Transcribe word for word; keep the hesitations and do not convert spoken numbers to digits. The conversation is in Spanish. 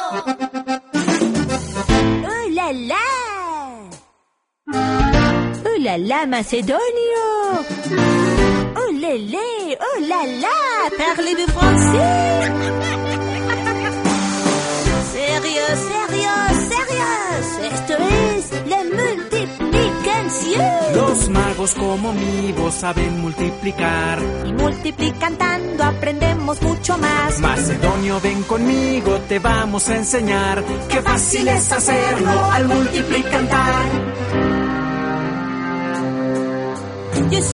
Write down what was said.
¡Oh, la, la! ¡Oh, la, la, Macédonio! ¡Oh, lé, lé! ¡Oh, la, la! Parlez-vous français? ¡Sérieux, sérieux, sérieux! Esto es la multiplicación. Los magos como mi voz saben multiplicar. Y multiplicando aprendemos mucho más. Macedonio, ven conmigo, te vamos a enseñar. Qué fácil es hacerlo al multiplicar.